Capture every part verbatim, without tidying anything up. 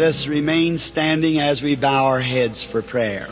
us remain standing as we bow our heads for prayer.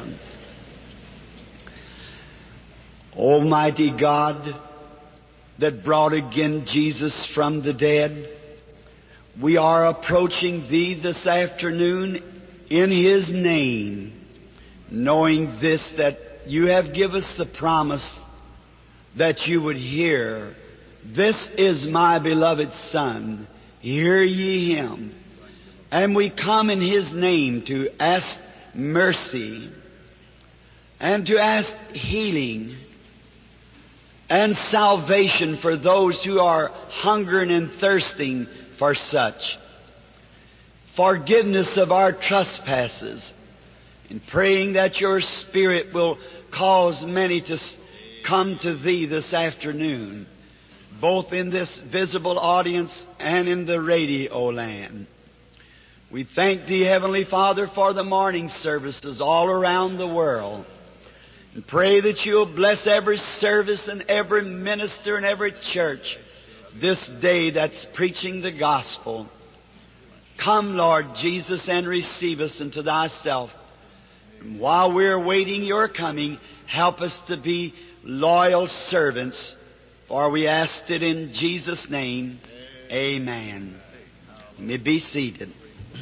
Almighty God, that brought again Jesus from the dead, we are approaching Thee this afternoon in His name, knowing this, that You have given us the promise that You would hear, "This is my beloved Son, hear ye Him." And we come in His name to ask mercy and to ask healing and salvation for those who are hungering and thirsting for such. Forgiveness of our trespasses, and praying that Your Spirit will cause many to come to Thee this afternoon, both in this visible audience and in the radio land. We thank Thee, Heavenly Father, for the morning services all around the world, and pray that You'll bless every service and every minister and every church this day that's preaching the gospel. Come, Lord Jesus, and receive us into Thyself. And while we're waiting Your coming, help us to be loyal servants, for we asked it in Jesus' name. Amen. You may be seated.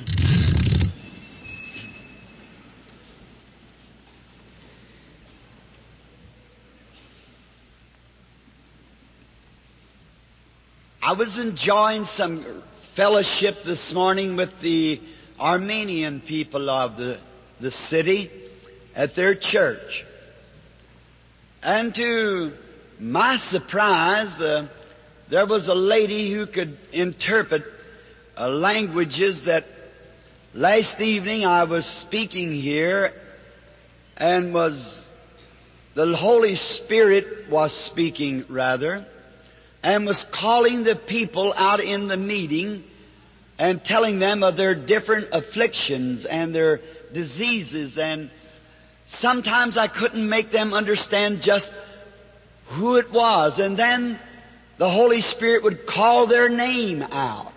I was enjoying some fellowship this morning with the Armenian people of the, the city at their church. And to my surprise, uh, there was a lady who could interpret uh, languages that last evening I was speaking here, and was the Holy Spirit was speaking, rather, and was calling the people out in the meeting and telling them of their different afflictions and their diseases. And sometimes I couldn't make them understand just who it was. And then the Holy Spirit would call their name out,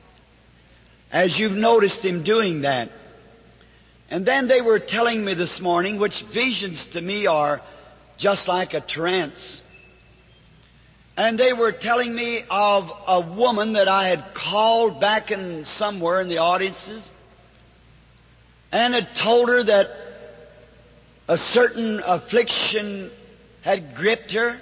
as you've noticed Him doing that. And then they were telling me this morning, which visions to me are just like a trance. And they were telling me of a woman that I had called back in somewhere in the audiences, and had told her that a certain affliction had gripped her,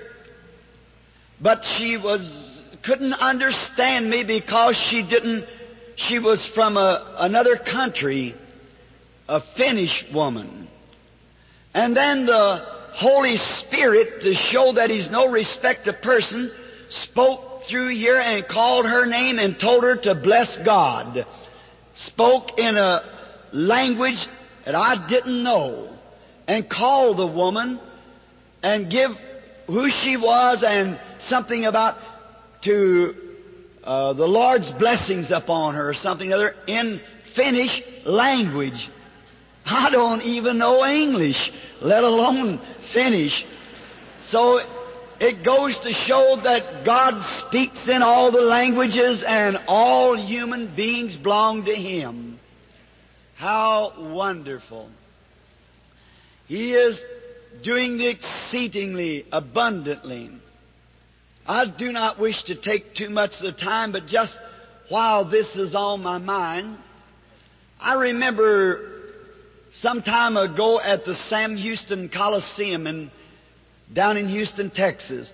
but she was couldn't understand me because she didn't. She was from a, another country, a Finnish woman, and then the Holy Spirit, to show that He's no respecter of person, spoke through here and called her name and told her to bless God. Spoke in a language that I didn't know, and called the woman and give who she was and something about to uh, the Lord's blessings upon her, or something other in Finnish language. I don't even know English, let alone Finnish. So it goes to show that God speaks in all the languages, and all human beings belong to Him. How wonderful. He is doing the exceedingly abundantly. I do not wish to take too much of the time, but just while this is on my mind, I remember some time ago at the Sam Houston Coliseum in, down in Houston, Texas.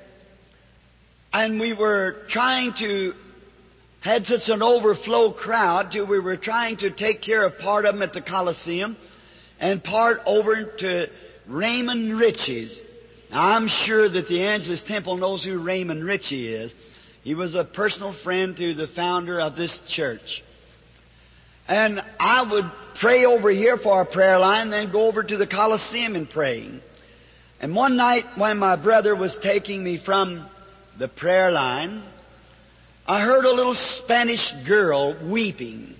And we were trying to, had such an overflow crowd, till we were trying to take care of part of them at the Coliseum and part over to Raymond Ritchie's. Now, I'm sure that the Angelus Temple knows who Raymond Ritchie is. He was a personal friend to the founder of this church. And I would pray over here for a prayer line, then go over to the Coliseum and pray. And one night when my brother was taking me from the prayer line, I heard a little Spanish girl weeping.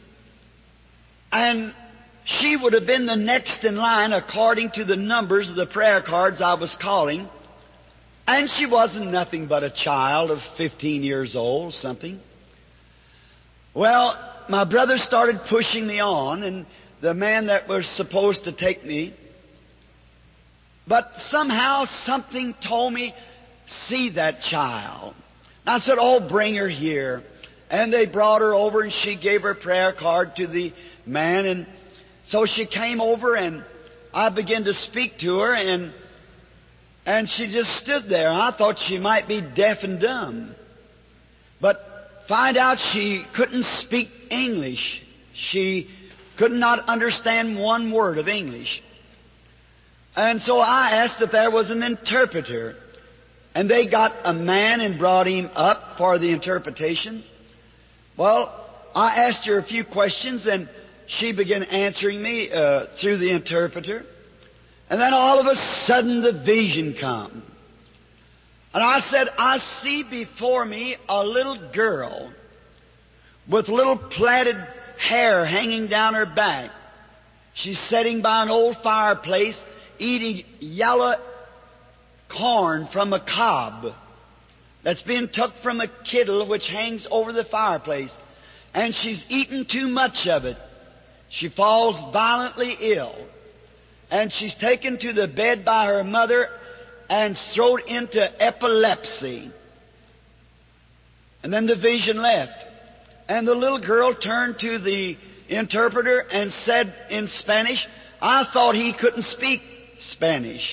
And she would have been the next in line according to the numbers of the prayer cards I was calling. And she wasn't nothing but a child of fifteen years old, something. Well, my brother started pushing me on, and the man that was supposed to take me. But somehow something told me, see that child. And I said, oh, bring her here. And they brought her over, and she gave her prayer card to the man. And so she came over, and I began to speak to her, and and she just stood there. I thought she might be deaf and dumb. But find out she couldn't speak English. She could not understand one word of English. And so I asked if there was an interpreter. And they got a man and brought him up for the interpretation. Well, I asked her a few questions, and she began answering me uh, through the interpreter. And then all of a sudden the vision come. And I said, I see before me a little girl with little plaited hair hanging down her back. She's sitting by an old fireplace eating yellow corn from a cob that's been took from a kettle which hangs over the fireplace. And she's eaten too much of it. She falls violently ill. And she's taken to the bed by her mother and thrown into epilepsy. And then the vision left. And the little girl turned to the interpreter and said in Spanish, I thought he couldn't speak Spanish.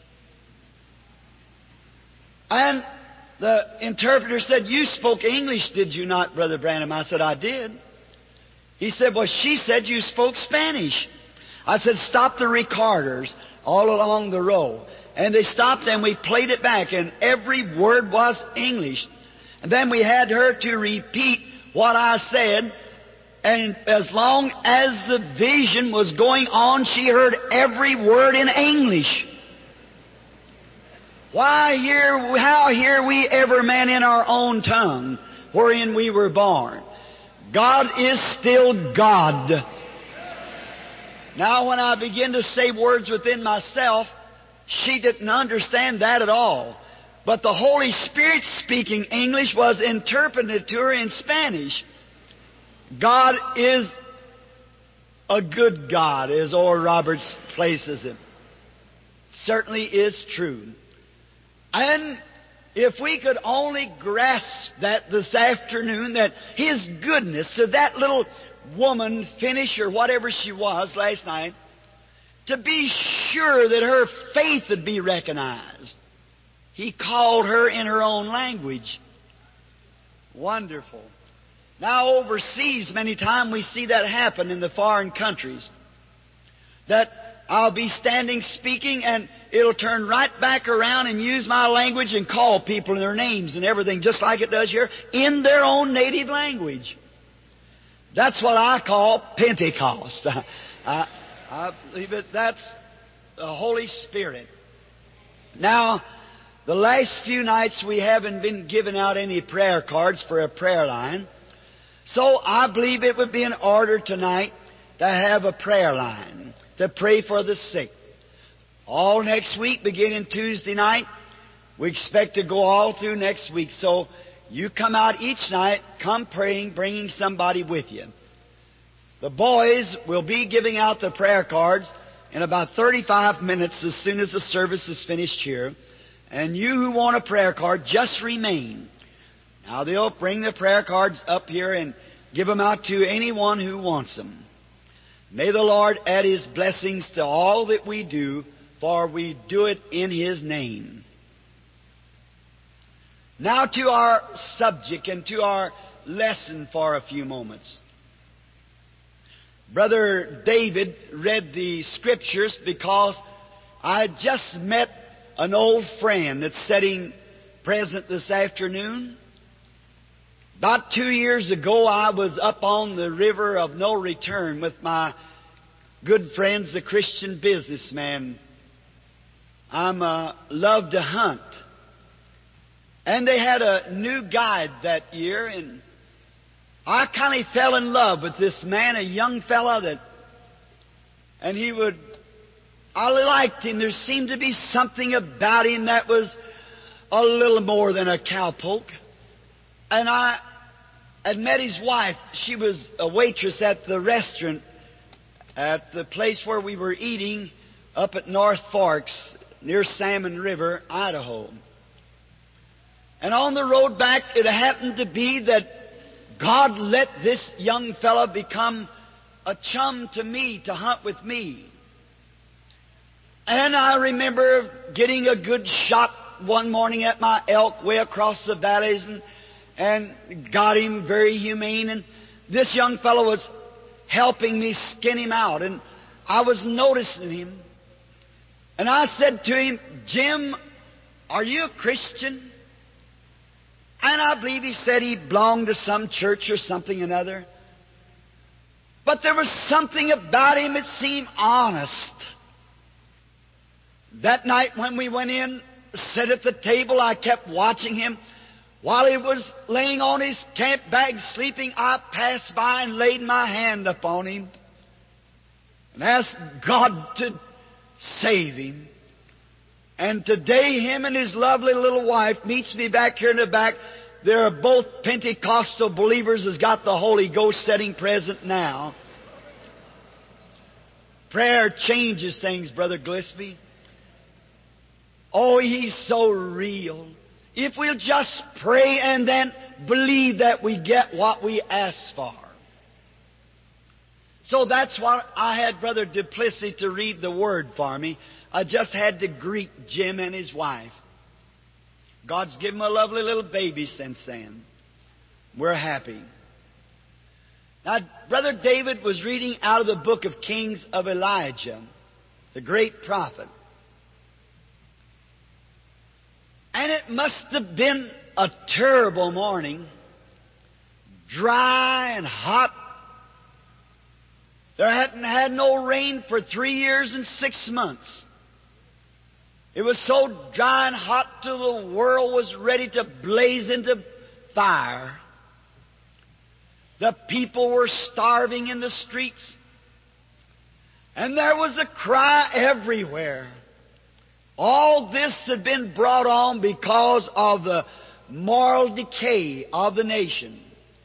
And the interpreter said, you spoke English, did you not, Brother Branham? I said, I did. He said, well, she said you spoke Spanish. I said, stop the recorders all along the row. And they stopped, and we played it back, and every word was English. And then we had her to repeat what I said, and as long as the vision was going on, she heard every word in English. Why hear, how hear we every man in our own tongue, wherein we were born? God is still God. Now, when I begin to say words within myself, she didn't understand that at all. But the Holy Spirit speaking English was interpreted to her in Spanish. God is a good God, as Oral Roberts places it. Certainly is true. And if we could only grasp that this afternoon, that His goodness to that little woman, finish or whatever she was last night, to be sure that her faith would be recognized. He called her in her own language. Wonderful. Now overseas, many times we see that happen in the foreign countries. That I'll be standing speaking, and it'll turn right back around and use my language and call people in their names and everything, just like it does here, in their own native language. That's what I call Pentecost. I, I believe it. That's the Holy Spirit. Now, the last few nights we haven't been giving out any prayer cards for a prayer line. So I believe it would be in order tonight to have a prayer line to pray for the sick. All next week, beginning Tuesday night, we expect to go all through next week. So you come out each night, come praying, bringing somebody with you. The boys will be giving out the prayer cards in about thirty-five minutes as soon as the service is finished here. And you who want a prayer card, just remain. Now they'll bring the prayer cards up here and give them out to anyone who wants them. May the Lord add His blessings to all that we do, for we do it in His name. Now to our subject and to our lesson for a few moments. Brother David read the Scriptures because I had just met an old friend that's sitting present this afternoon. About two years ago, I was up on the river of no return with my good friends, the Christian businessman. I'm uh, love to hunt. And they had a new guide that year, and I kind of fell in love with this man, a young fella that, and he would, I liked him. There seemed to be something about him that was a little more than a cowpoke. And I had met his wife. She was a waitress at the restaurant at the place where we were eating up at North Forks near Salmon River, Idaho. And on the road back, it happened to be that God let this young fellow become a chum to me, to hunt with me. And I remember getting a good shot one morning at my elk way across the valleys and, and got him very humane. And this young fellow was helping me skin him out. And I was noticing him. And I said to him, "Jim, are you a Christian?" And I believe he said he belonged to some church or something or another. But there was something about him that seemed honest. That night when we went in, sat at the table, I kept watching him. While he was laying on his camp bag sleeping, I passed by and laid my hand upon him and asked God to save him. And today, him and his lovely little wife meets me back here in the back. They're both Pentecostal believers, has got the Holy Ghost setting present now. Prayer changes things, Brother Gillespie. Oh, He's so real. If we'll just pray and then believe that we get what we ask for. So that's why I had Brother Duplessis to read the Word for me. I just had to greet Jim and his wife. God's given him a lovely little baby since then. We're happy. Now, Brother David was reading out of the book of Kings of Elijah, the great prophet. And it must have been a terrible morning, dry and hot. There hadn't had no rain for three years and six months. It was so dry and hot till the world was ready to blaze into fire. The people were starving in the streets. And there was a cry everywhere. All this had been brought on because of the moral decay of the nation.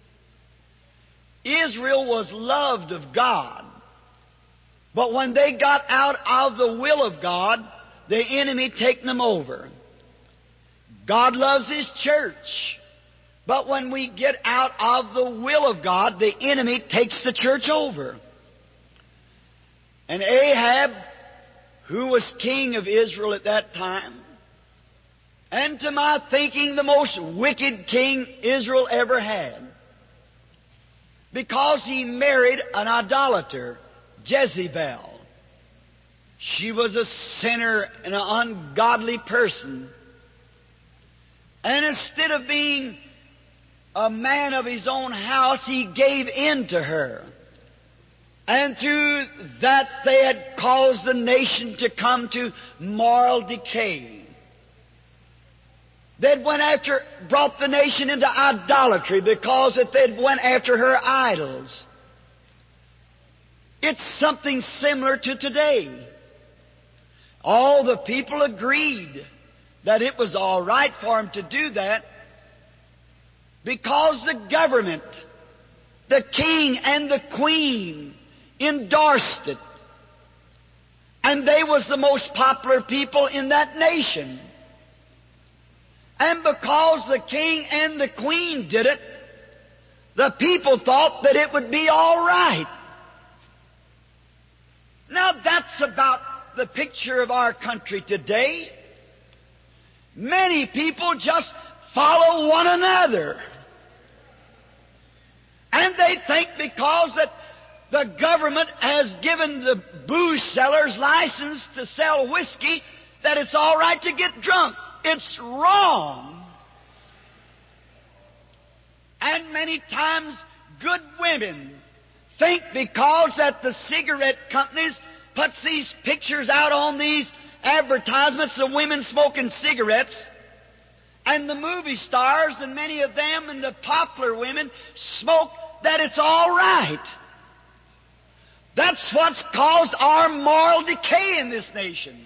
Israel was loved of God. But when they got out of the will of God, the enemy taken them over. God loves His church. But when we get out of the will of God, the enemy takes the church over. And Ahab, who was king of Israel at that time, and to my thinking the most wicked king Israel ever had, because he married an idolater, Jezebel. She was a sinner and an ungodly person. And instead of being a man of his own house, he gave in to her. And through that they had caused the nation to come to moral decay. They'd went after, brought the nation into idolatry because that they'd went after her idols. It's something similar to today. All the people agreed that it was all right for them to do that because the government, the king and the queen endorsed it. And they was the most popular people in that nation. And because the king and the queen did it, the people thought that it would be all right. Now that's about the picture of our country today. Many people just follow one another. And they think because that the government has given the booze sellers license to sell whiskey, that it's all right to get drunk. It's wrong. And many times good women think because that the cigarette companies puts these pictures out on these advertisements of women smoking cigarettes, and the movie stars and many of them and the popular women smoke, that it's all right. That's what's caused our moral decay in this nation.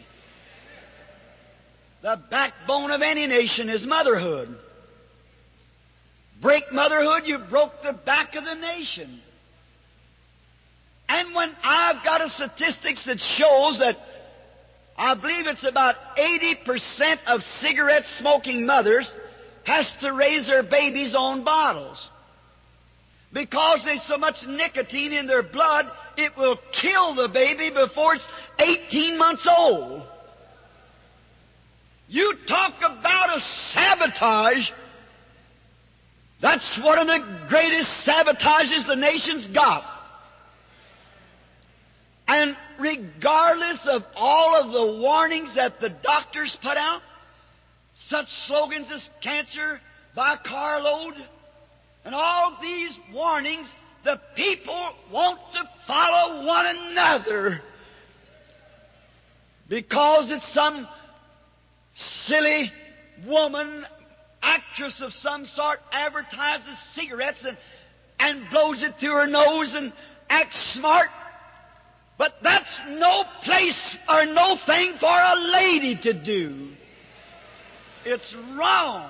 The backbone of any nation is motherhood. break motherhood, you broke the back of the nation. And when I've got a statistics that shows that I believe it's about eighty percent of cigarette-smoking mothers has to raise their babies on bottles. Because there's so much nicotine in their blood, it will kill the baby before it's eighteen months old. You talk about a sabotage. That's one of the greatest sabotages the nation's got. And regardless of all of the warnings that the doctors put out, such slogans as cancer by carload, and all these warnings, the people want to follow one another because it's some silly woman, actress of some sort, advertises cigarettes and, and blows it through her nose and acts smart. But that's no place or no thing for a lady to do. It's wrong.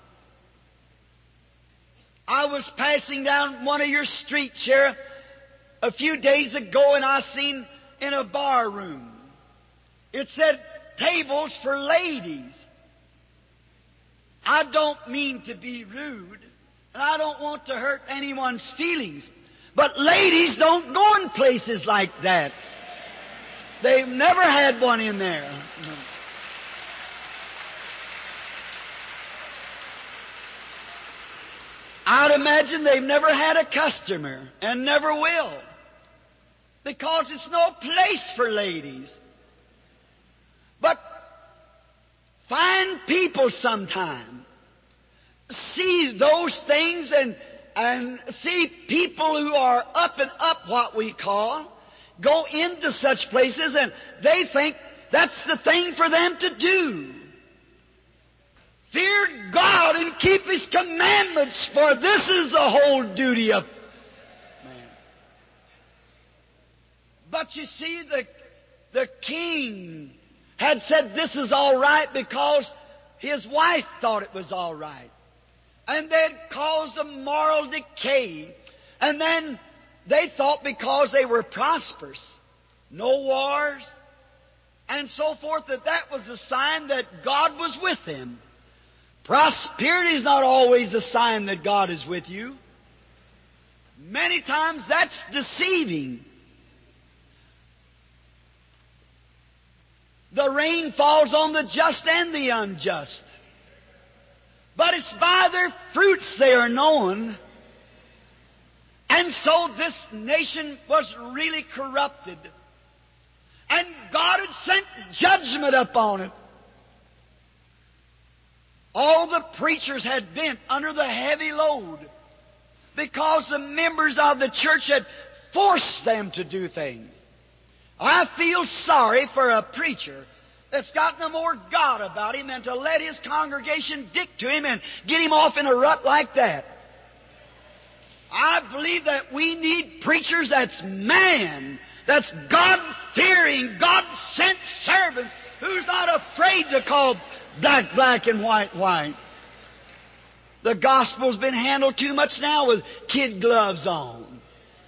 I was passing down one of your streets here a few days ago, and I seen in a bar room, it said, tables for ladies. I don't mean to be rude, and I don't want to hurt anyone's feelings, but ladies don't go in places like that. They've never had one in there. I'd imagine they've never had a customer and never will, because it's no place for ladies. But find people sometime, see those things, and and see people who are up and up, what we call, go into such places, and they think that's the thing for them to do. Fear God and keep His commandments, for this is the whole duty of man. But you see, the, the king had said this is all right because his wife thought it was all right. And they'd caused a moral decay. And then they thought because they were prosperous, no wars, and so forth, that that was a sign that God was with them. Prosperity is not always a sign that God is with you. Many times that's deceiving. The rain falls on the just and the unjust. But it's by their fruits they are known. And so this nation was really corrupted. And God had sent judgment upon it. All the preachers had been under the heavy load because the members of the church had forced them to do things. I feel sorry for a preacher that's got no more God about him than to let his congregation dick to him and get him off in a rut like that. I believe that we need preachers that's man, that's God-fearing, God-sent servants who's not afraid to call black, black, and white, white. The gospel's been handled too much now with kid gloves on.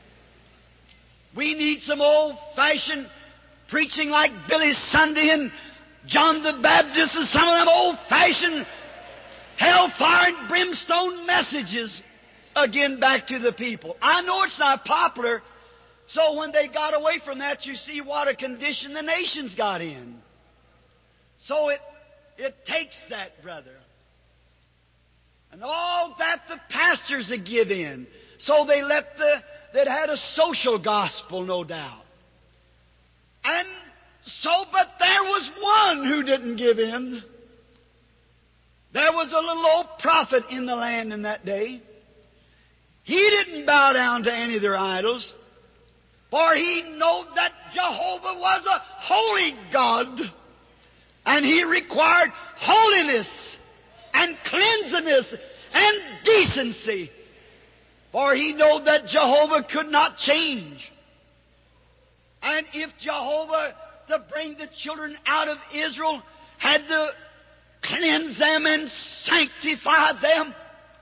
We need some old-fashioned preaching like Billy Sunday and John the Baptist and some of them old-fashioned hellfire and brimstone messages again back to the people. I know it's not popular, so when they got away from that, you see what a condition the nation's got in. So it It takes that, brother. And all that the pastors would give in. So they let the, that had a social gospel, no doubt. And so, but there was one who didn't give in. There was a little old prophet in the land in that day. He didn't bow down to any of their idols, for he knew that Jehovah was a holy God. And He required holiness and cleanliness and decency. For He knew that Jehovah could not change. And if Jehovah, to bring the children out of Israel, had to cleanse them and sanctify them,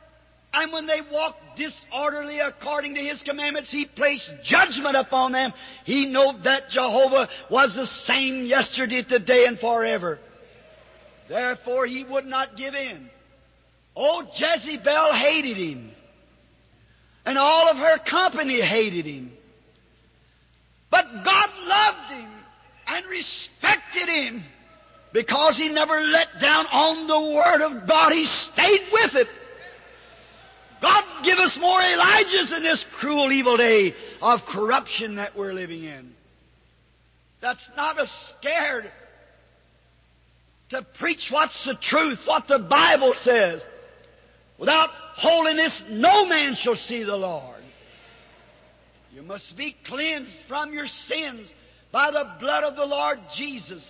And when they walked disorderly according to His commandments, He placed judgment upon them. He knew that Jehovah was the same yesterday, today, and forever. Therefore, He would not give in. Oh, Jezebel hated Him. And all of her company hated Him. But God loved Him and respected Him because He never let down on the Word of God. He stayed with it. God give us more Elijahs in this cruel, evil day of corruption that we're living in. That's not us scared to preach what's the truth, what the Bible says. Without holiness, no man shall see the Lord. You must be cleansed from your sins by the blood of the Lord Jesus.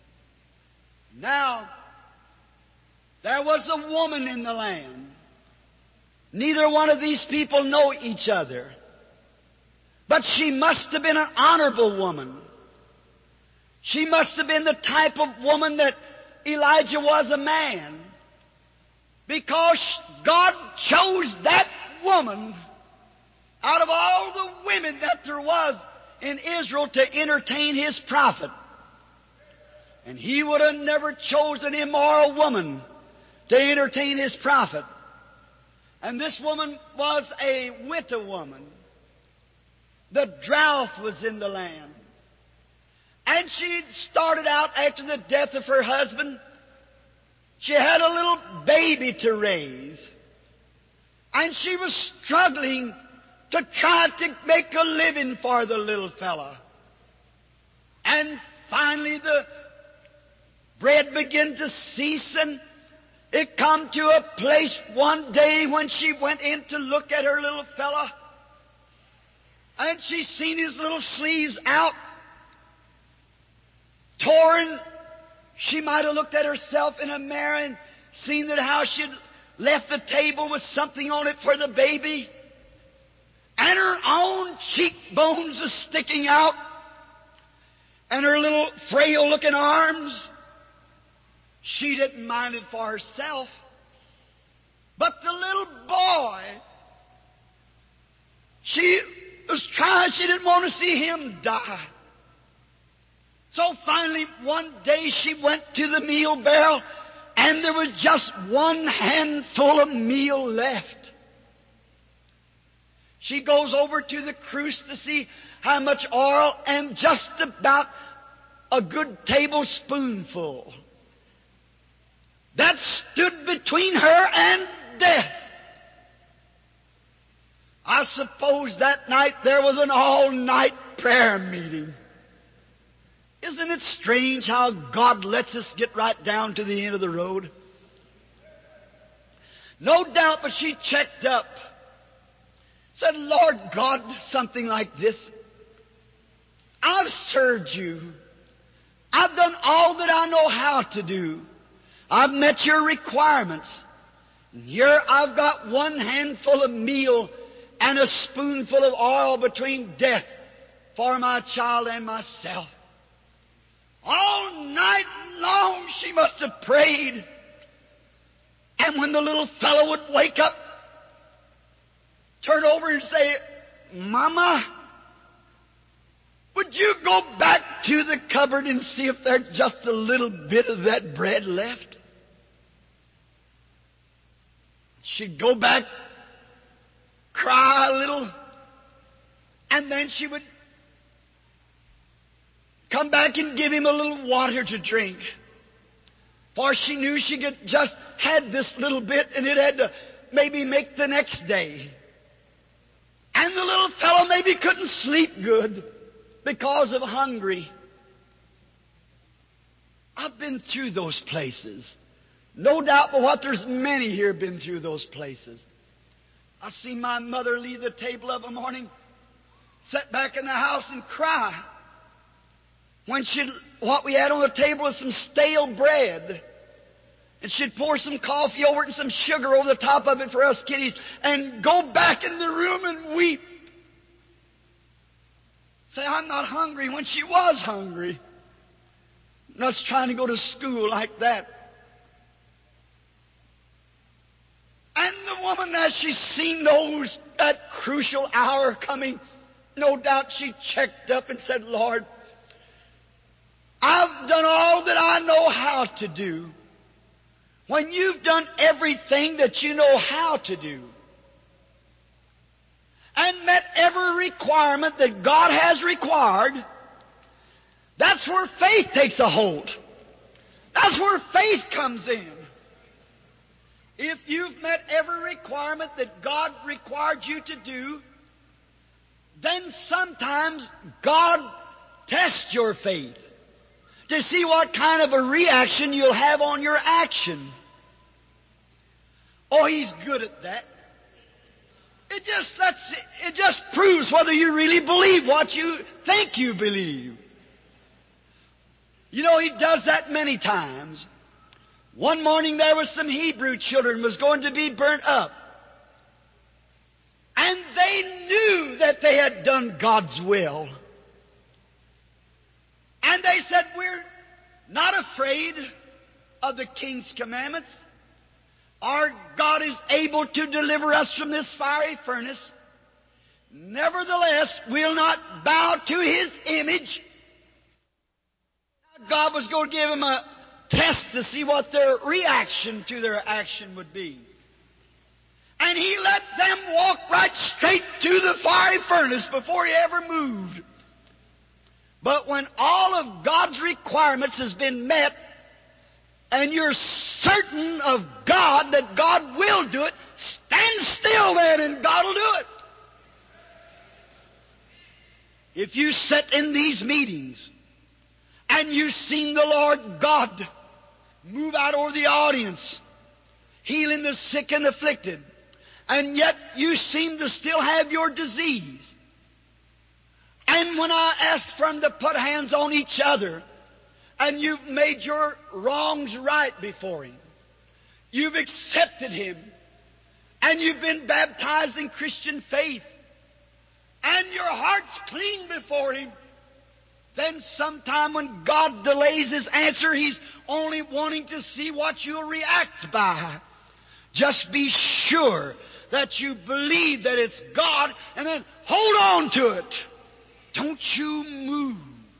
Now, there was a woman in the land. Neither one of these people know each other. But she must have been an honorable woman. She must have been the type of woman that Elijah was a man. Because God chose that woman out of all the women that there was in Israel to entertain His prophet. And He would have never chosen an immoral woman to entertain His prophet. And this woman was a widow woman. The drought was in the land. And she started out after the death of her husband. She had a little baby to raise. And she was struggling to try to make a living for the little fella. And finally the bread began to cease, and it come to a place one day when she went in to look at her little fella, and she seen his little sleeves out, torn. She might have looked at herself in a mirror and seen that how she'd left the table with something on it for the baby, and her own cheekbones are sticking out, and her little frail-looking arms. She didn't mind it for herself. But the little boy, she was trying, she didn't want to see him die. So finally, one day she went to the meal barrel, and there was just one handful of meal left. She goes over to the cruse to see how much oil, and just about a good tablespoonful. That stood between her and death. I suppose that night there was an all-night prayer meeting. Isn't it strange how God lets us get right down to the end of the road? No doubt, but she checked up. Said, Lord God, something like this. I've served You. I've done all that I know how to do. I've met Your requirements. And here I've got one handful of meal and a spoonful of oil between death for my child and myself. All night long she must have prayed. And when the little fellow would wake up, turn over and say, Mama, would you go back to the cupboard and see if there's just a little bit of that bread left? She'd go back, cry a little, and then she would come back and give him a little water to drink. For she knew she could just had this little bit, and it had to maybe make the next day. And the little fellow maybe couldn't sleep good because of hungry. I've been through those places. No doubt but what there's many here been through those places. I see my mother leave the table of a morning, sit back in the house and cry. When she, what we had on the table was some stale bread. And she'd pour some coffee over it and some sugar over the top of it for us kiddies and go back in the room and weep. Say, I'm not hungry, when she was hungry. And us trying to go to school like that. And the the woman, as she seen those, that crucial hour coming, no doubt she checked up and said, Lord, I've done all that I know how to do. When you've done everything that you know how to do, and met every requirement that God has required, that's where faith takes a hold. That's where faith comes in. If you've met every requirement that God required you to do, then sometimes God tests your faith to see what kind of a reaction you'll have on your action. Oh, He's good at that. It just lets, it just proves whether you really believe what you think you believe. You know, He does that many times. One morning there was some Hebrew children was going to be burnt up. And they knew that they had done God's will. And they said, we're not afraid of the King's commandments. Our God is able to deliver us from this fiery furnace. Nevertheless, we'll not bow to His image. God was going to give them a test to see what their reaction to their action would be. And He let them walk right straight to the fiery furnace before He ever moved. But when all of God's requirements has been met, and you're certain of God that God will do it, stand still then and God will do it. If you sit in these meetings and you've seen the Lord God move out over the audience, healing the sick and afflicted, and yet you seem to still have your disease, and when I ask for them to put hands on each other, and you've made your wrongs right before Him, you've accepted Him, and you've been baptized in Christian faith, and your heart's clean before Him, then sometime when God delays His answer, He's only wanting to see what you'll react by. Just be sure that you believe that it's God, and then hold on to it. Don't you move.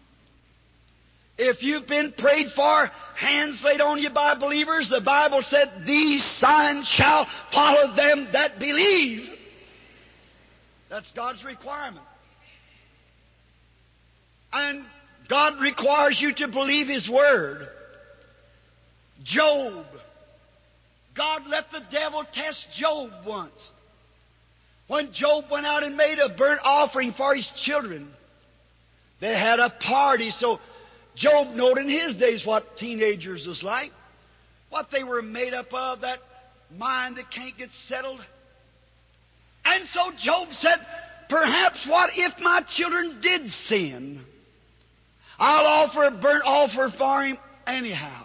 If you've been prayed for, hands laid on you by believers, the Bible said, these signs shall follow them that believe. That's God's requirement. And God requires you to believe His Word. Job. God let the devil test Job once. When Job went out and made a burnt offering for his children, they had a party, so Job knowed in his days what teenagers was like, what they were made up of, that mind that can't get settled. And so Job said, perhaps what if my children did sin? I'll offer a burnt offering for him anyhow.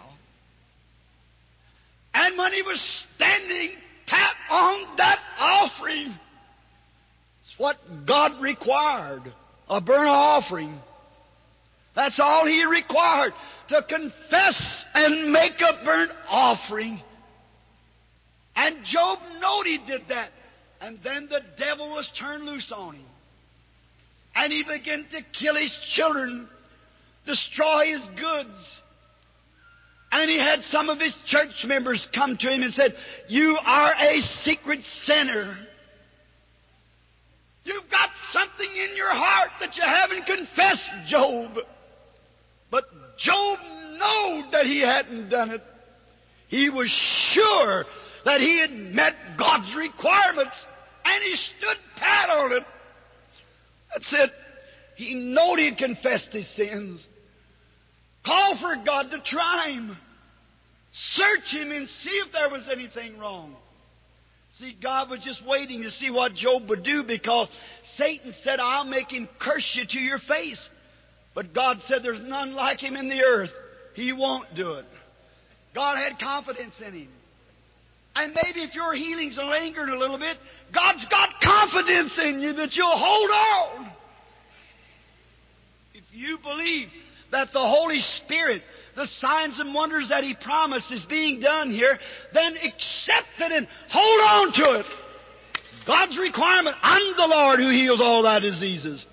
And when he was standing pat on that offering, it's what God required, a burnt offering. That's all He required, to confess and make a burnt offering. And Job knowed he did that. And then the devil was turned loose on him. And he began to kill his children, destroy his goods. And he had some of his church members come to him and said, you are a secret sinner. You've got something in your heart that you haven't confessed, Job. But Job knew that he hadn't done it. He was sure that he had met God's requirements, and he stood pat on it. That's it. He knowed he had confessed his sins. Call for God to try him. Search him and see if there was anything wrong. See, God was just waiting to see what Job would do, because Satan said, I'll make him curse you to your face. But God said there's none like him in the earth. He won't do it. God had confidence in him. And maybe if your healing's lingering a little bit, God's got confidence in you that you'll hold on. If you believe that the Holy Spirit the signs and wonders that He promised is being done here, then accept it and hold on to it. It's God's requirement. I'm the Lord who heals all thy diseases.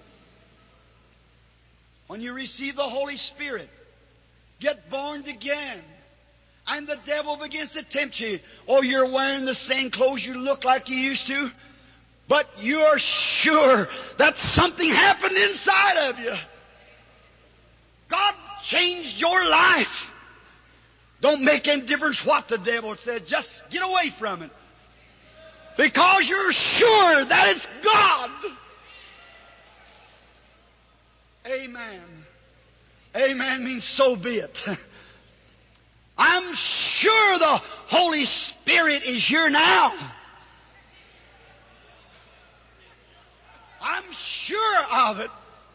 When you receive the Holy Spirit, get born again, and the devil begins to tempt you. Oh, you're wearing the same clothes you look like you used to, but you're sure that something happened inside of you. God changed your life. Don't make any difference what the devil said. Just get away from it. Because you're sure that it's God. Amen. Amen means so be it. I'm sure the Holy Spirit is here now. I'm sure of it.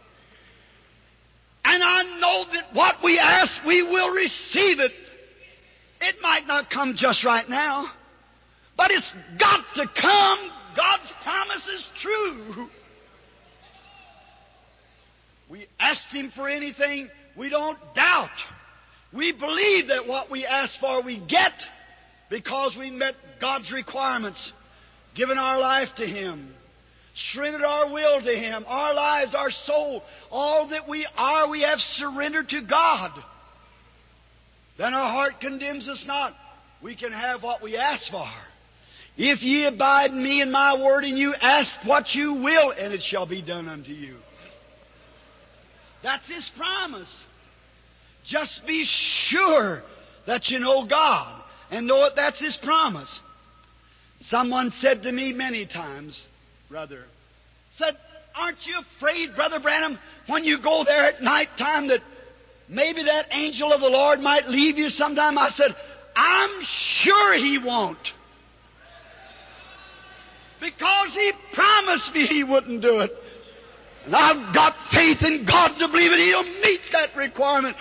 And I know that what we ask, we will receive it. It might not come just right now, but it's got to come. God's promise is true. We asked Him for anything, we don't doubt. We believe that what we ask for we get because we met God's requirements, given our life to Him, surrendered our will to Him, our lives, our soul, all that we are, we have surrendered to God. Then our heart condemns us not. We can have what we ask for. If ye abide in me and my word, and you ask what you will, and it shall be done unto you. That's His promise. Just be sure that you know God and know that that's His promise. Someone said to me many times, brother, said, aren't you afraid, Brother Branham, when you go there at night time that maybe that angel of the Lord might leave you sometime? I said, I'm sure He won't. Because He promised me He wouldn't do it. And I've got faith in God to believe that He'll meet that requirement.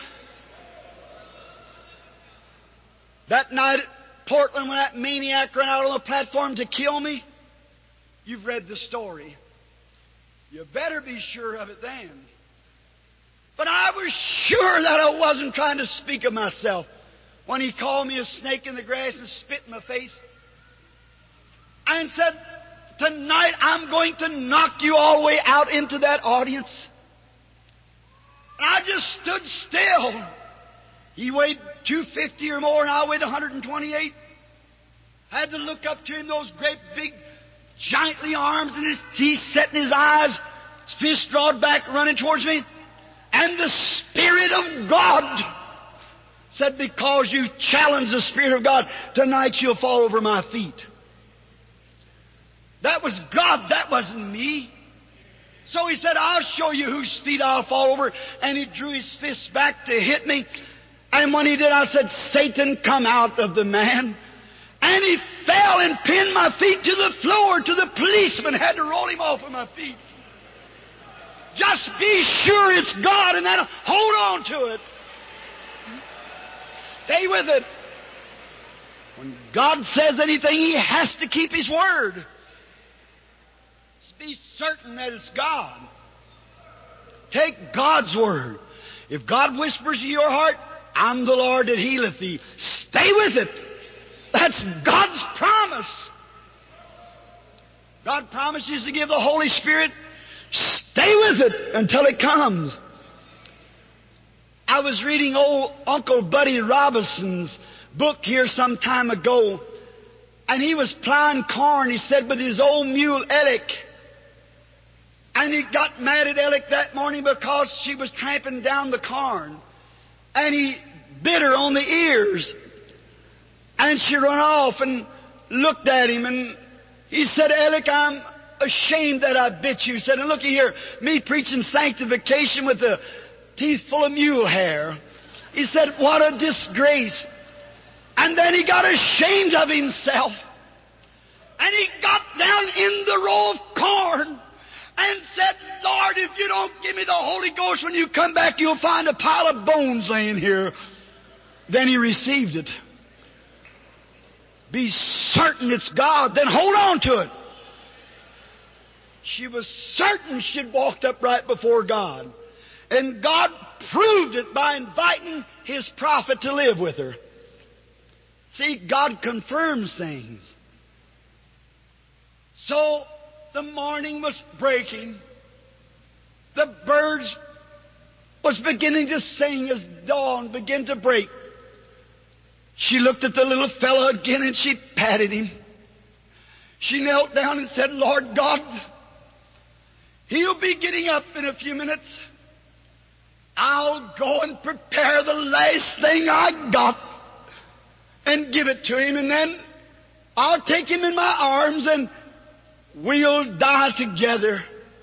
That night at Portland when that maniac ran out on the platform to kill me, you've read the story. You better be sure of it then. But I was sure that I wasn't trying to speak of myself when he called me a snake in the grass and spit in my face and said, tonight I'm going to knock you all the way out into that audience. And I just stood still. He weighed two fifty or more, and I weighed one hundred twenty-eight. I had to look up to him, those great big giantly arms, and his teeth set in his eyes, his fists drawn back, running towards me. And the Spirit of God said, because you challenged the Spirit of God, tonight you'll fall over my feet. That was God, that wasn't me. So he said, I'll show you whose feet I'll fall over. And he drew his fists back to hit me. And when he did, I said, Satan, come out of the man. And he fell and pinned my feet to the floor, to the policeman had to roll him off of my feet. Just be sure it's God and then hold on to it. Stay with it. When God says anything, He has to keep His word. Just be certain that it's God. Take God's word. If God whispers to your heart, I'm the Lord that healeth thee, stay with it. That's God's promise. God promises to give the Holy Spirit. Stay with it until it comes. I was reading old Uncle Buddy Robinson's book here some time ago, and he was plowing corn, he said, with his old mule, Ellick. And he got mad at Ellick that morning because she was tramping down the corn. And he bit her on the ears. And she run off and looked at him, and he said, Ellick, I'm ashamed that I bit you. He said, and looky here, me preaching sanctification with the teeth full of mule hair. He said, what a disgrace. And then he got ashamed of himself. And he got down in the row of corn and said, Lord, if you don't give me the Holy Ghost when you come back, you'll find a pile of bones laying here. Then he received it. Be certain it's God, then hold on to it. She was certain she'd walked up right before God. And God proved it by inviting His prophet to live with her. See, God confirms things. So the morning was breaking. The birds was beginning to sing as dawn began to break. She looked at the little fellow again and she patted him. She knelt down and said, Lord God, he'll be getting up in a few minutes. I'll go and prepare the last thing I got and give it to him, and then I'll take him in my arms and we'll die together.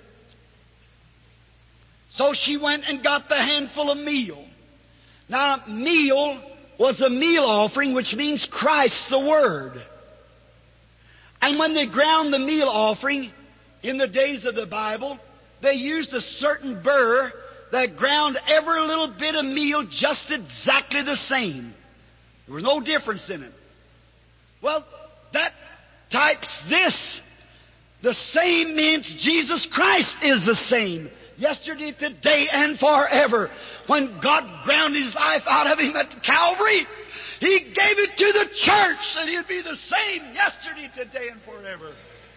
So she went and got the handful of meal. Now, meal was a meal offering, which means Christ the Word. And when they ground the meal offering in the days of the Bible, they used a certain burr that ground every little bit of meal just exactly the same. There was no difference in it. Well, that types this. The same means Jesus Christ is the same. Yesterday, today, and forever. When God ground His life out of Him at Calvary, He gave it to the church that He'd be the same yesterday, today, and forever.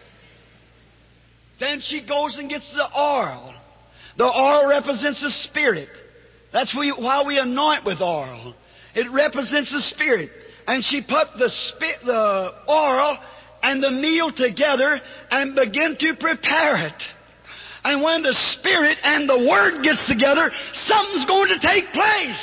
Then she goes and gets the oil. The oil represents the Spirit. That's why we anoint with oil. It represents the Spirit. And she put the, spi- the oil and the meal together and began to prepare it. And when the Spirit and the Word gets together, something's going to take place.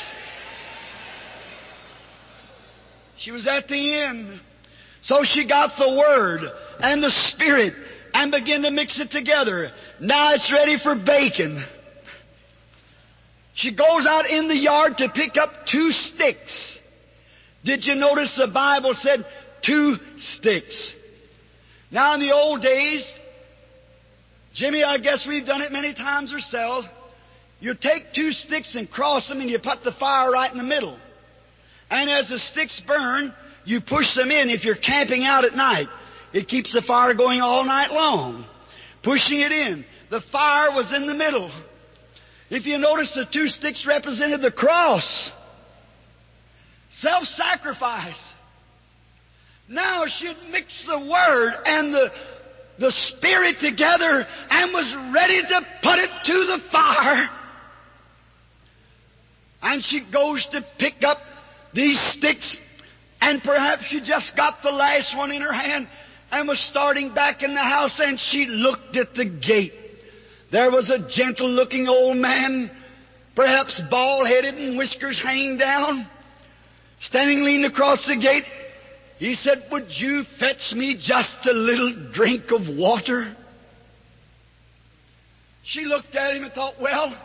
She was at the end. So she got the Word and the Spirit and began to mix it together. Now it's ready for baking. She goes out in the yard to pick up two sticks. Did you notice the Bible said two sticks? Now in the old days, Jimmy, I guess we've done it many times ourselves. You take two sticks and cross them and you put the fire right in the middle. And as the sticks burn, you push them in if you're camping out at night. It keeps the fire going all night long. Pushing it in. The fire was in the middle. If you notice, the two sticks represented the cross. Self-sacrifice. Now she'd mixed the Word and the, the Spirit together and was ready to put it to the fire. And she goes to pick up these sticks, and perhaps she just got the last one in her hand and was starting back in the house, and she looked at the gate. There was a gentle-looking old man, perhaps bald-headed and whiskers hanging down, standing leaning across the gate. He said, "Would you fetch me just a little drink of water?" She looked at him and thought, well,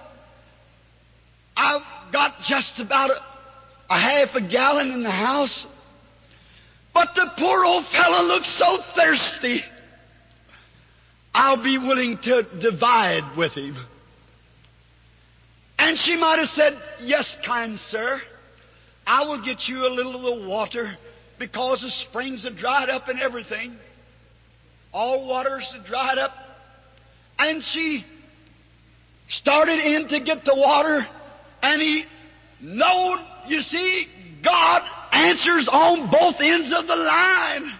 I've got just about a, a half a gallon in the house. But the poor old fellow looks so thirsty. I'll be willing to divide with him. And she might have said, "Yes, kind sir, I will get you a little of the water, because the springs have dried up and everything. All waters have dried up." And she started in to get the water, and he knowed, you see, God answers on both ends of the line.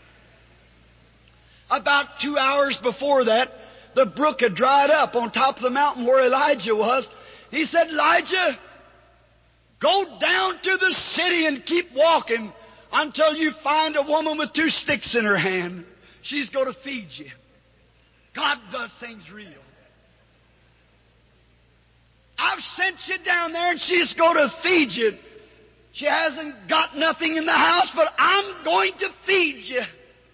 About two hours before that, the brook had dried up on top of the mountain where Elijah was. He said, "Elijah, go down to the city and keep walking until you find a woman with two sticks in her hand. She's going to feed you." God does things real. I've sent you down there and she's going to feed you. She hasn't got nothing in the house, but I'm going to feed you.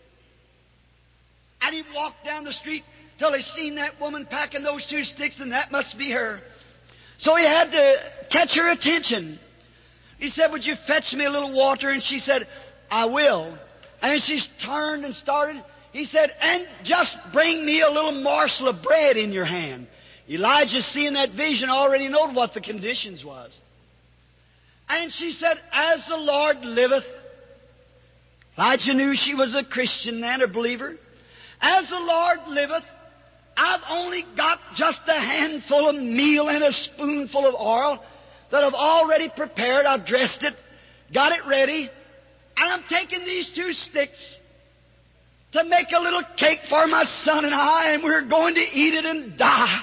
And he walked down the street till he seen that woman packing those two sticks, and that must be her. So he had to catch her attention. He said, "Would you fetch me a little water?" And she said, "I will." And she turned and started. He said, "And just bring me a little morsel of bread in your hand." Elijah, seeing that vision, already knowed what the conditions was. And she said, "As the Lord liveth." Elijah knew she was a Christian and a believer. "As the Lord liveth, I've only got just a handful of meal and a spoonful of oil that I've already prepared. I've dressed it, got it ready, and I'm taking these two sticks to make a little cake for my son and I, and we're going to eat it and die.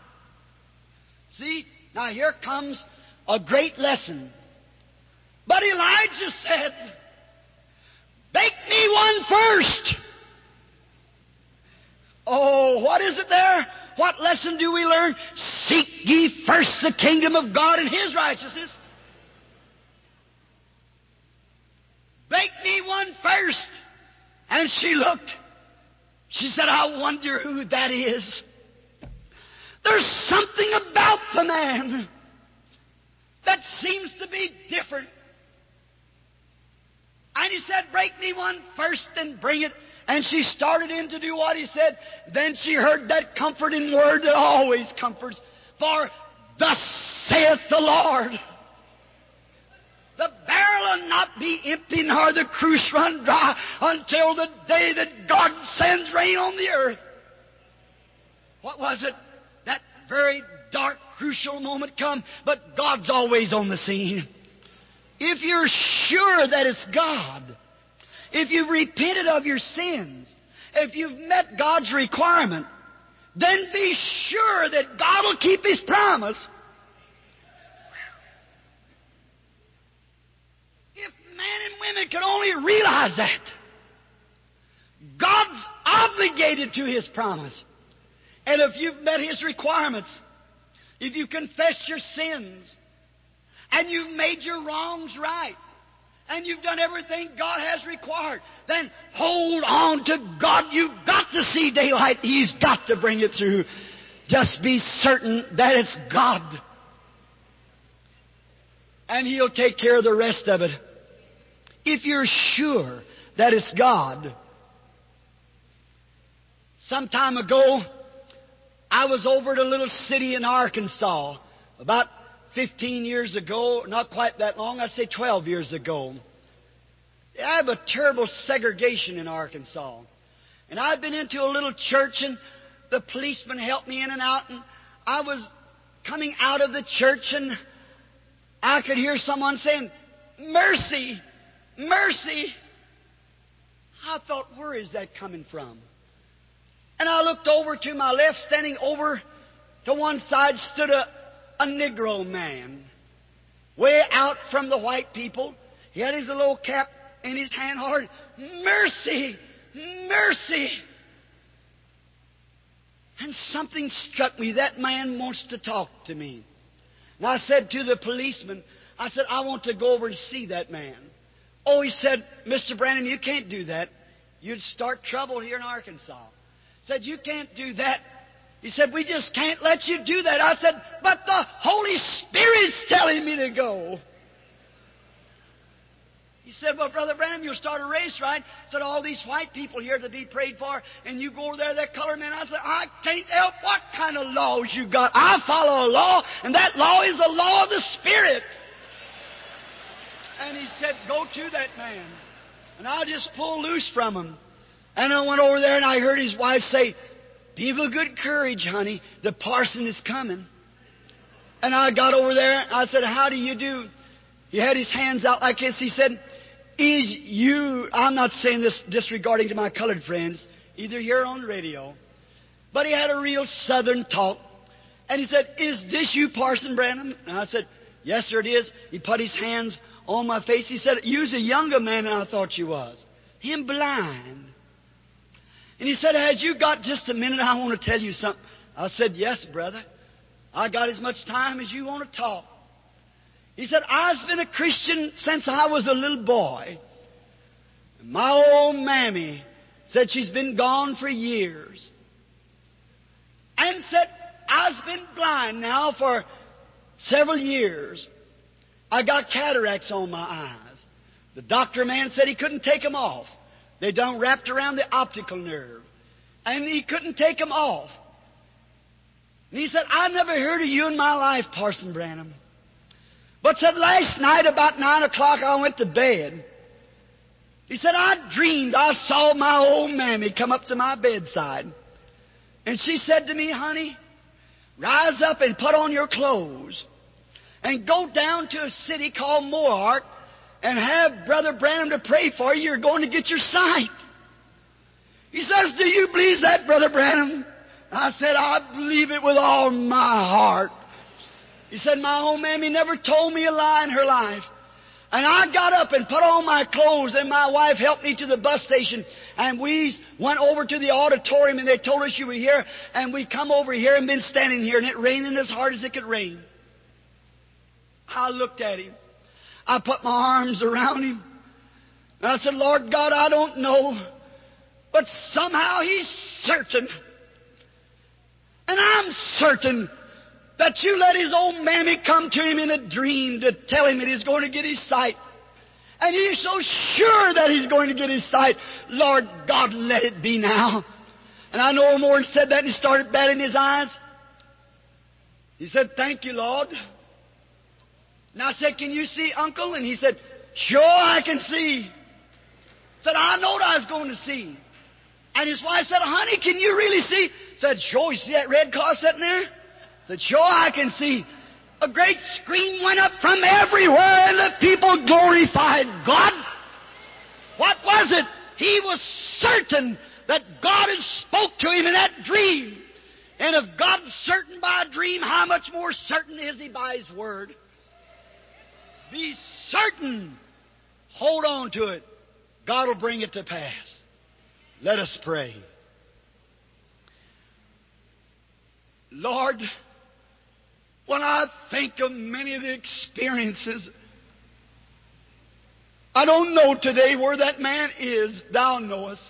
See, now here comes a great lesson. But Elijah said, bake me one first. Oh, what is it there? What lesson do we learn? Seek ye first the kingdom of God and His righteousness. Bake me one first. And she looked. She said, I wonder who that is. There's something about the man that seems to be different. And he said, break me one first and bring it. And she started in to do what he said. Then she heard that comforting word that always comforts. For thus saith the Lord, the barrel will not be empty nor the cruse run dry until the day that God sends rain on the earth. What was it? That very dark, crucial moment come, but God's always on the scene. If you're sure that it's God, if you've repented of your sins, if you've met God's requirement, then be sure that God will keep His promise. If men and women could only realize that, God's obligated to His promise. And if you've met His requirements, if you confess your sins, and you've made your wrongs right, and you've done everything God has required, then hold on to God. You've got to see daylight. He's got to bring it through. Just be certain that it's God. And He'll take care of the rest of it. If you're sure that it's God. Some time ago, I was over at a little city in Arkansas, about fifteen years ago, not quite that long, I'd say twelve years ago. I have a terrible segregation in Arkansas. And I've been into a little church, and the policeman helped me in and out, and I was coming out of the church, and I could hear someone saying, mercy, mercy. I thought, where is that coming from? And I looked over to my left, standing over to one side stood a A Negro man, way out from the white people. He had his little cap in his hand, hollering, mercy, mercy. And something struck me. That man wants to talk to me. And I said to the policeman, I said, I want to go over and see that man. Oh, he said, Mister Branham, you can't do that. You'd start trouble here in Arkansas. Said, you can't do that. He said, we just can't let you do that. I said, but the Holy Spirit's telling me to go. He said, well, Brother Branham, you'll start a race, right? Said, all these white people here to be prayed for, and you go over there, that colored man. I said, I can't help what kind of laws you got. I follow a law, and that law is the law of the Spirit. And he said, go to that man. And I just pulled loose from him. And I went over there, and I heard his wife say, be of good courage, honey. The parson is coming. And I got over there. I said, how do you do? He had his hands out like this. He said, is you... I'm not saying this disregarding to my colored friends, either here or on the radio. But he had a real southern talk. And he said, is this you, Parson Branham? And I said, yes, sir, it is. He put his hands on my face. He said, you's a younger man than I thought you was. Him blind. And he said, has you got just a minute? I want to tell you something. I said, yes, brother. I got as much time as you want to talk. He said, I've been a Christian since I was a little boy. And my old mammy said she's been gone for years. And said, I've been blind now for several years. I got cataracts on my eyes. The doctor man said he couldn't take them off. They done wrapped around the optical nerve. And he couldn't take them off. And he said, I never heard of you in my life, Parson Branham. But said, last night about nine o'clock I went to bed. He said, I dreamed I saw my old mammy come up to my bedside. And she said to me, honey, rise up and put on your clothes and go down to a city called Mohawk and have Brother Branham to pray for you. You're going to get your sight. He says, do you believe that, Brother Branham? I said, I believe it with all my heart. He said, my old mammy never told me a lie in her life. And I got up and put on my clothes, and my wife helped me to the bus station. And we went over to the auditorium, and they told us you were here. And we come over here and been standing here, and it raining as hard as it could rain. I looked at him. I put my arms around him. And I said, Lord God, I don't know, but somehow He's certain. And I'm certain that you let his old mammy come to him in a dream to tell him that he's going to get his sight. And he's so sure that he's going to get his sight. Lord God, let it be now. And I know more said that, and he started batting his eyes. He said, thank you, Lord. And I said, can you see, Uncle? And he said, sure, I can see. I said, I knowed I was going to see. And his wife said, honey, can you really see? I said, sure, you see that red car sitting there? I said, sure, I can see. A great scream went up from everywhere, and the people glorified God. What was it? He was certain that God had spoke to him in that dream. And if God's certain by a dream, how much more certain is He by His Word? Be certain. Hold on to it. God will bring it to pass. Let us pray. Lord, when I think of many of the experiences, I don't know today where that man is. Thou knowest.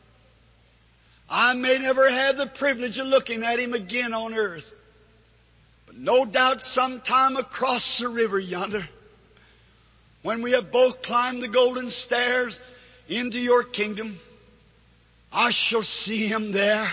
I may never have the privilege of looking at him again on earth. But no doubt sometime across the river yonder, when we have both climbed the golden stairs into your kingdom, I shall see him there.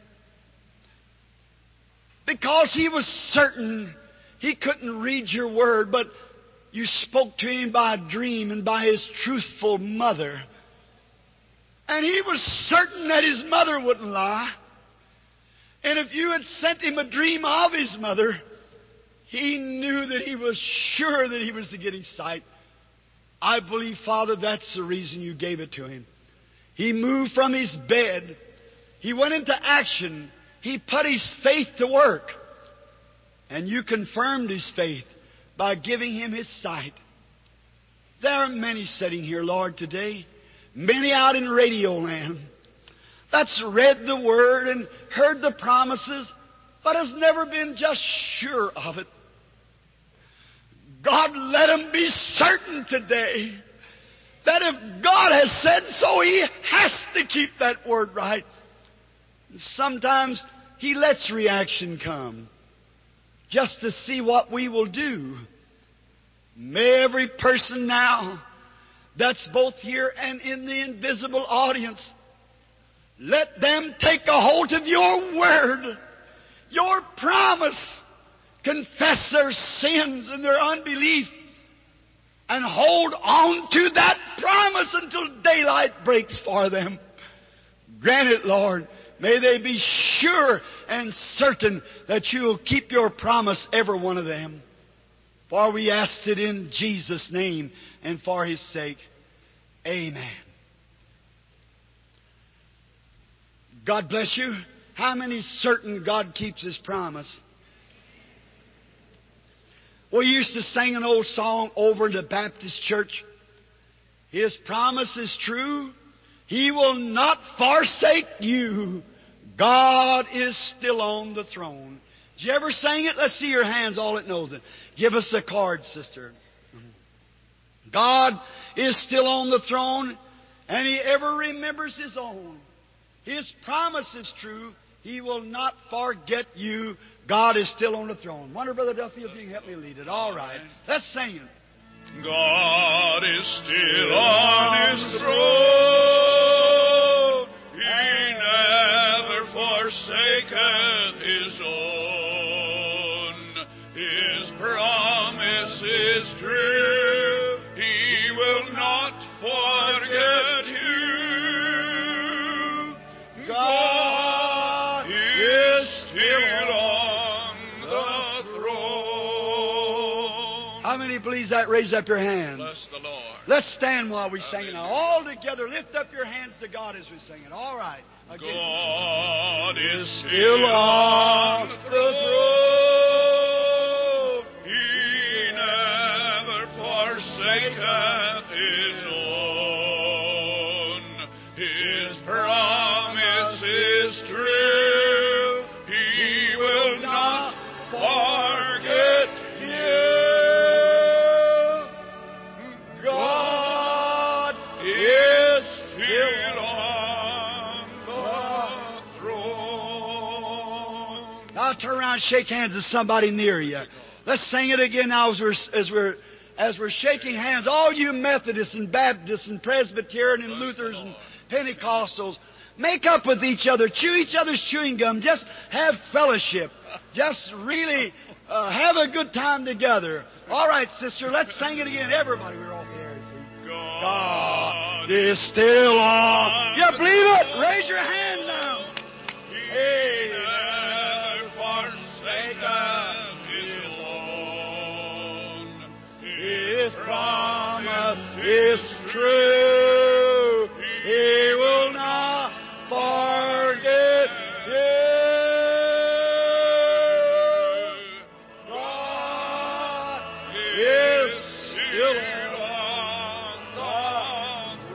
Because he was certain he couldn't read your word, but you spoke to him by a dream and by his truthful mother. And he was certain that his mother wouldn't lie. And if you had sent him a dream of his mother, he knew that he was sure that he was to get his sight. I believe, Father, that's the reason you gave it to him. He moved from his bed. He went into action. He put his faith to work. And you confirmed his faith by giving him his sight. There are many sitting here, Lord, today. Many out in radio land. That's read the Word and heard the promises, but has never been just sure of it. God, let them be certain today that if God has said so, He has to keep that word right. And sometimes He lets reaction come just to see what we will do. May every person now that's both here and in the invisible audience, let them take a hold of your word, your promise, confess their sins and their unbelief, and hold on to that promise until daylight breaks for them. Grant it, Lord. May they be sure and certain that you will keep your promise, every one of them. For we asked it in Jesus' name and for His sake. Amen. God bless you. How many certain God keeps His promise? We used to sing an old song over in the Baptist church. His promise is true. He will not forsake you. God is still on the throne. Did you ever sing it? Let's see your hands, all that knows it. Give us the card, sister. God is still on the throne, and He ever remembers His own. His promise is true. He will not forget you. God is still on the throne. Wonder, Brother Duffy, if you can help me lead it. All right. Let's sing it. God is still on His throne. He never forsaketh His own. His promise is true. He will not forget you. God is How many believes that? Raise up your hand. Bless the Lord. Let's stand while we sing it now. All together, lift up your hands to God as we sing it. All right. Again. God is still on the throne. He never forsaketh His own. His promise is true. He will not forget you. God is still on the throne. Now turn around and shake hands with somebody near you. Let's sing it again now as we're, as we're, as we're shaking hands. All you Methodists and Baptists and Presbyterian and Lutherans and Pentecostals, make up with each other. Chew each other's chewing gum. Just have fellowship. Just really uh, have a good time together. All right, sister, let's sing it again. Everybody, we're off the air. See? God is still on. You believe it? Raise your hand now. He never forsaketh His own. His promise is true. He will not forget you. God is still on the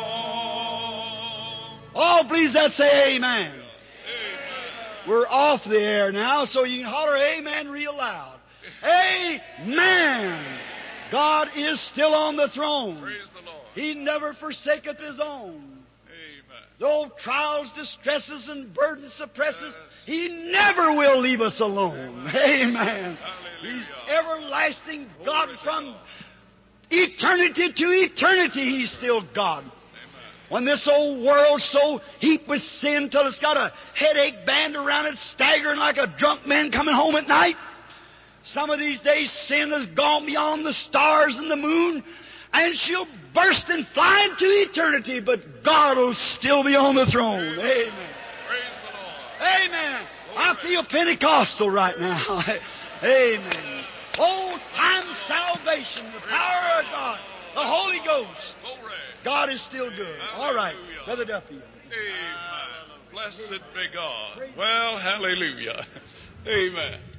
throne. Oh, please, let's say amen. We're off the air now, so you can holler amen real loud. Amen. God is still on the throne. Praise the Lord. He never forsaketh His own. Amen. Though trials, distresses, and burdens suppress us, He never will leave us alone. Amen. He's everlasting God from eternity to eternity. He's still God. When this old world's so heaped with sin till it's got a headache band around it, staggering like a drunk man coming home at night. Some of these days sin has gone beyond the stars and the moon, and she'll burst and fly into eternity, but God will still be on the throne. Amen. Praise the Lord. Amen. I feel Pentecostal right now. Amen. Old time salvation, the power of God, the Holy Ghost. God is still good. All right, Brother Duffy. Amen. Blessed be God. Well, hallelujah. Amen.